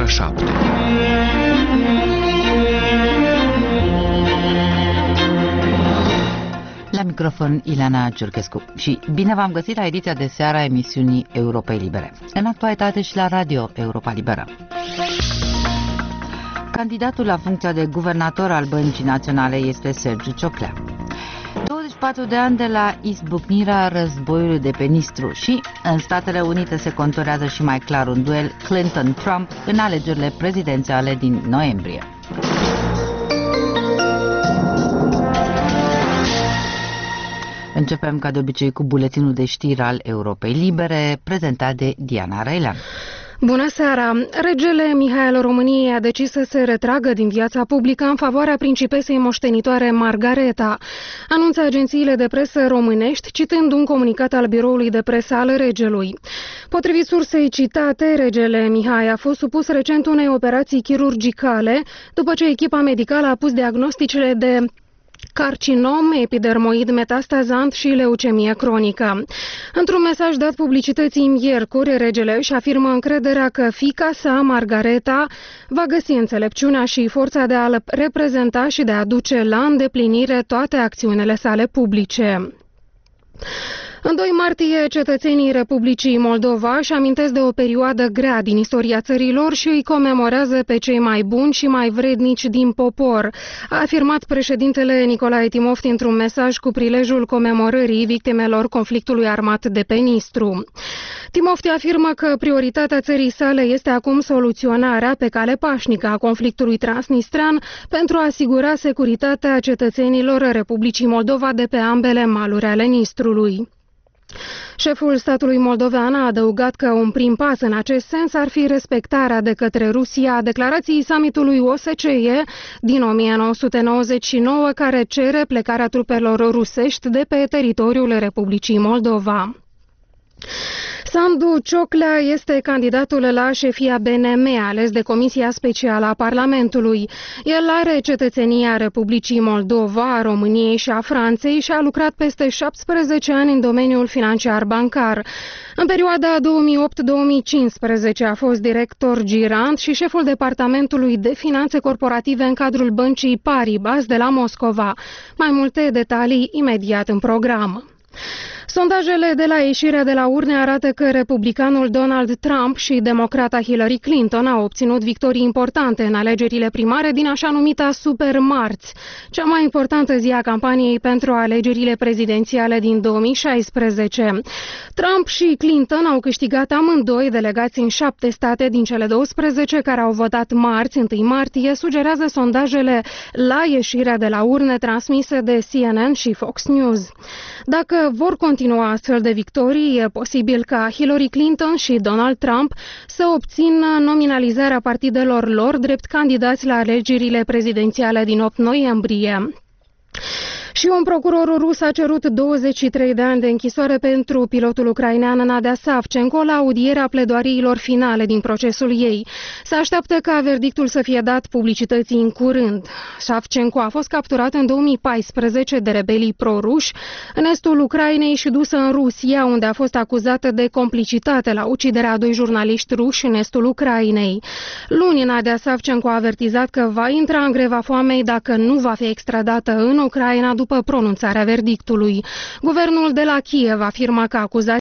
7. La microfon Ileana Ciurchescu și bine v-am găsit la ediția de seară a emisiunii Europei Libere, în actualitate și la Radio Europa Liberă. Candidatul la funcția de guvernator al Băncii Naționale este Sergiu Cioclea. 24 de ani de la izbucnirea războiului de pe Nistru și în Statele Unite se conturează și mai clar un duel Clinton-Trump în alegerile prezidențiale din noiembrie. Începem ca de obicei cu buletinul de știri al Europei Libere, prezentat de Diana Răilean. Bună seara! Regele Mihai al României a decis să se retragă din viața publică în favoarea principesei moștenitoare Margareta, anunță agențiile de presă românești, citând un comunicat al biroului de presă al regelui. Potrivit sursei citate, regele Mihai a fost supus recent unei operații chirurgicale, după ce echipa medicală a pus diagnosticele de carcinom, epidermoid metastazant și leucemie cronică. Într-un mesaj dat publicității miercuri, regele își afirmă încrederea că fiica sa, Margareta, va găsi înțelepciunea și forța de a-l reprezenta și de a duce la îndeplinire toate acțiunile sale publice. În 2 martie, cetățenii Republicii Moldova își amintesc de o perioadă grea din istoria țărilor și îi comemorează pe cei mai buni și mai vrednici din popor, a afirmat președintele Nicolae Timofti într-un mesaj cu prilejul comemorării victimelor conflictului armat de pe Nistru. Timofti afirmă că prioritatea țării sale este acum soluționarea pe cale pașnică a conflictului transnistrean pentru a asigura securitatea cetățenilor Republicii Moldova de pe ambele maluri ale Nistrului. Șeful statului moldovean a adăugat că un prim pas în acest sens ar fi respectarea de către Rusia a declarației summitului OSCE din 1999, care cere plecarea trupelor rusești de pe teritoriul Republicii Moldova. Sandu Cioclea este candidatul la șefia BNM, ales de Comisia Specială a Parlamentului. El are cetățenia Republicii Moldova, a României și a Franței și a lucrat peste 17 ani în domeniul financiar-bancar. În perioada 2008-2015 a fost director girant și șeful departamentului de finanțe corporative în cadrul băncii Paribas de la Moscova. Mai multe detalii imediat în program. Sondajele de la ieșirea de la urne arată că republicanul Donald Trump și democrata Hillary Clinton au obținut victorii importante în alegerile primare din așa numita supermarți, cea mai importantă zi a campaniei pentru alegerile prezidențiale din 2016. Trump și Clinton au câștigat amândoi, delegați în 7 state din cele 12 care au votat marți, 1 martie, sugerează sondajele la ieșirea de la urne transmise de CNN și Fox News. Dacă vor continua astfel de victorii, e posibil ca Hillary Clinton și Donald Trump să obțină nominalizarea partidelor lor drept candidați la alegerile prezidențiale din 8 noiembrie. Și un procuror rus a cerut 23 de ani de închisoare pentru pilotul ucrainean Nadia Savchenko la audierea pledoariilor finale din procesul ei. Se așteaptă ca verdictul să fie dat publicității în curând. Savchenko a fost capturat în 2014 de rebelii pro-ruși în estul Ucrainei și dusă în Rusia, unde a fost acuzată de complicitate la uciderea a 2 jurnaliști ruși în estul Ucrainei. Luni, Nadia Savchenko a avertizat că va intra în greva foamei dacă nu va fi extradată în Ucraina după pronunțarea verdictului. Guvernul de la Kiev afirmă că acuzațiile